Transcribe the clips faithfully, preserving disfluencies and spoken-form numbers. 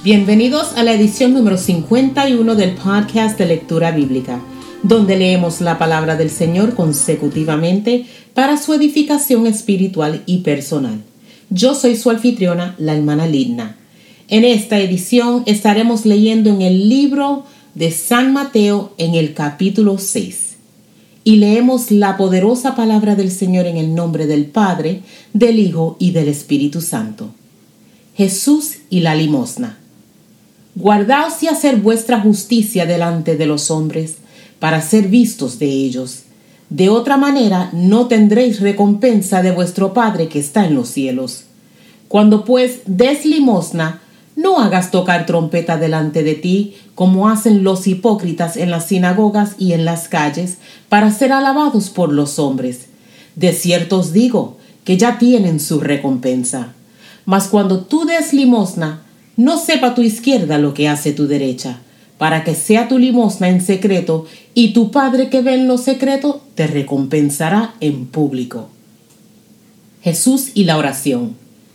Bienvenidos a la edición número cincuenta y uno del podcast de lectura bíblica, donde leemos la palabra del Señor consecutivamente para su edificación espiritual y personal. Yo soy su anfitriona, la hermana Lidna. En esta edición estaremos leyendo en el libro de San Mateo en el capítulo seis. Y leemos la poderosa palabra del Señor en el nombre del Padre, del Hijo y del Espíritu Santo. Jesús y la limosna. Guardaos y hacer vuestra justicia delante de los hombres, para ser vistos de ellos. De otra manera no tendréis recompensa de vuestro Padre que está en los cielos. Cuando pues des limosna, no hagas tocar trompeta delante de ti, como hacen los hipócritas en las sinagogas y en las calles, para ser alabados por los hombres. De cierto os digo, que ya tienen su recompensa. Mas cuando tú des limosna, no sepa tu izquierda lo que hace tu derecha, para que sea tu limosna en secreto, y tu Padre que ve en lo secreto te recompensará en público. Jesús y la oración.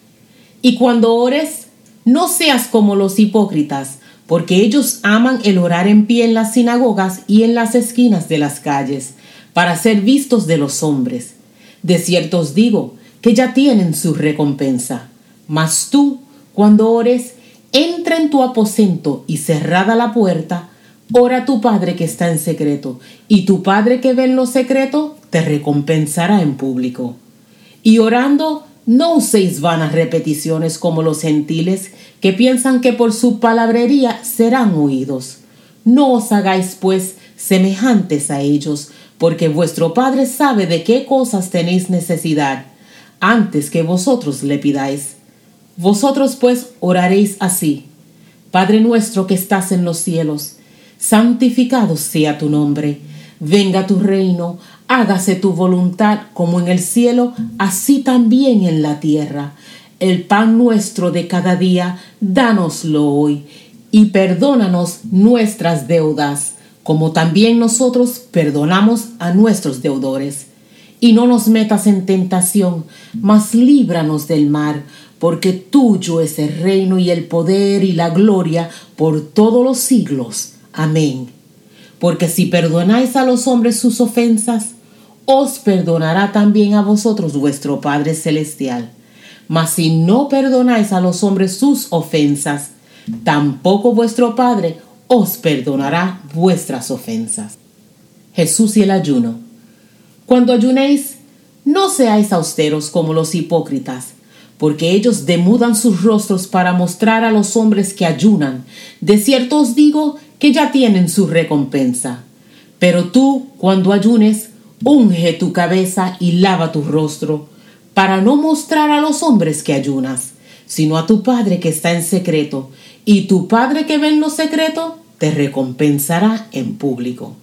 Y cuando ores, no seas como los hipócritas, porque ellos aman el orar en pie en las sinagogas y en las esquinas de las calles, para ser vistos de los hombres. De cierto os digo, que ya tienen su recompensa. Mas tú, cuando ores, entra en tu aposento y cerrada la puerta, ora a tu Padre que está en secreto, y tu Padre que ve en lo secreto te recompensará en público. Y orando, no uséis vanas repeticiones como los gentiles, que piensan que por su palabrería serán oídos. No os hagáis, pues, semejantes a ellos, porque vuestro Padre sabe de qué cosas tenéis necesidad, antes que vosotros le pidáis. Vosotros pues oraréis así: Padre nuestro que estás en los cielos, santificado sea tu nombre. Venga tu reino, hágase tu voluntad como en el cielo, así también en la tierra. El pan nuestro de cada día, dánoslo hoy, y perdónanos nuestras deudas, como también nosotros perdonamos a nuestros deudores. Y no nos metas en tentación, mas líbranos del mal, porque tuyo es el reino y el poder y la gloria por todos los siglos. Amén. Porque si perdonáis a los hombres sus ofensas, os perdonará también a vosotros vuestro Padre Celestial. Mas si no perdonáis a los hombres sus ofensas, tampoco vuestro Padre os perdonará vuestras ofensas. Jesús y el ayuno. Cuando ayunéis, no seáis austeros como los hipócritas, porque ellos demudan sus rostros para mostrar a los hombres que ayunan. De cierto os digo que ya tienen su recompensa. Pero tú, cuando ayunes, unge tu cabeza y lava tu rostro, para no mostrar a los hombres que ayunas, sino a tu Padre que está en secreto, y tu Padre que ve en lo secreto te recompensará en público.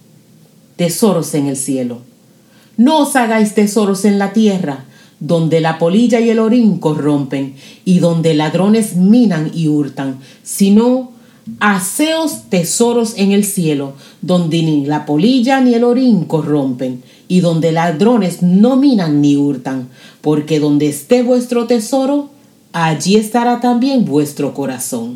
Tesoros en el cielo. No os hagáis tesoros en la tierra, donde la polilla y el orín corrompen, y donde ladrones minan y hurtan, sino haceos tesoros en el cielo, donde ni la polilla ni el orín corrompen, y donde ladrones no minan ni hurtan, porque donde esté vuestro tesoro, allí estará también vuestro corazón.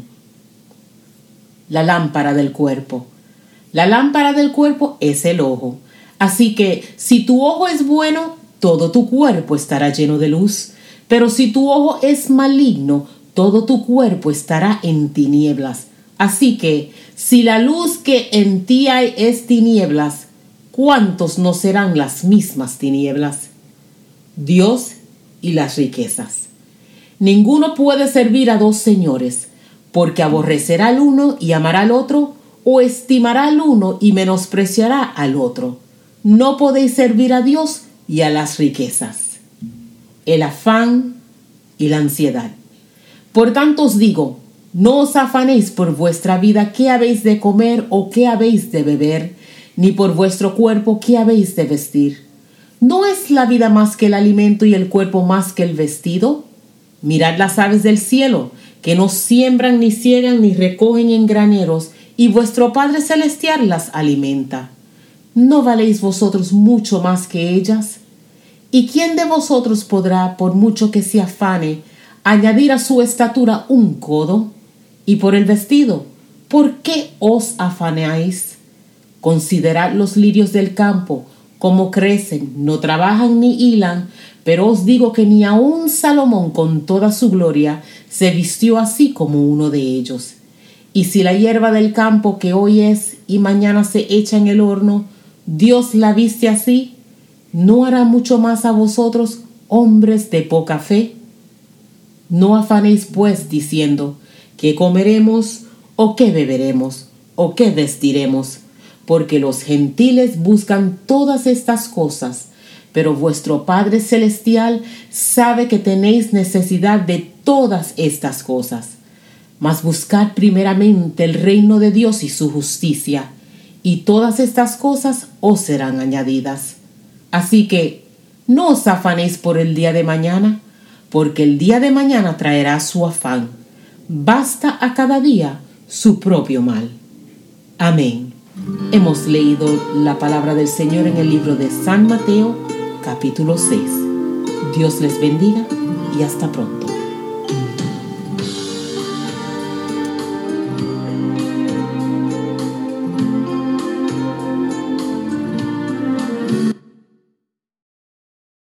La lámpara del cuerpo. La lámpara del cuerpo es el ojo. Así que si tu ojo es bueno, todo tu cuerpo estará lleno de luz. Pero si tu ojo es maligno, todo tu cuerpo estará en tinieblas. Así que, si la luz que en ti hay es tinieblas, ¿cuántos no serán las mismas tinieblas? Dios y las riquezas. Ninguno puede servir a dos señores, porque aborrecerá al uno y amará al otro, o estimará al uno y menospreciará al otro. No podéis servir a Dios y a las riquezas. El afán y la ansiedad. Por tanto os digo, no os afanéis por vuestra vida qué habéis de comer o qué habéis de beber, ni por vuestro cuerpo qué habéis de vestir. ¿No es la vida más que el alimento y el cuerpo más que el vestido? Mirad las aves del cielo, que no siembran ni ciegan ni recogen en graneros, y vuestro Padre Celestial las alimenta. ¿No valéis vosotros mucho más que ellas? ¿Y quién de vosotros podrá, por mucho que se afane, añadir a su estatura un codo? Y por el vestido, ¿por qué os afanáis? Considerad los lirios del campo, cómo crecen, no trabajan ni hilan, pero os digo que ni aun Salomón con toda su gloria se vistió así como uno de ellos. Y si la hierba del campo que hoy es y mañana se echa en el horno, Dios la viste así, ¿no hará mucho más a vosotros, hombres de poca fe? No afanéis pues diciendo, ¿qué comeremos, o qué beberemos, o qué vestiremos? Porque los gentiles buscan todas estas cosas, pero vuestro Padre Celestial sabe que tenéis necesidad de todas estas cosas. Mas buscad primeramente el reino de Dios y su justicia, y todas estas cosas os serán añadidas. Así que no os afanéis por el día de mañana, porque el día de mañana traerá su afán. Basta a cada día su propio mal. Amén. Hemos leído la palabra del Señor en el libro de San Mateo, capítulo seis. Dios les bendiga y hasta pronto.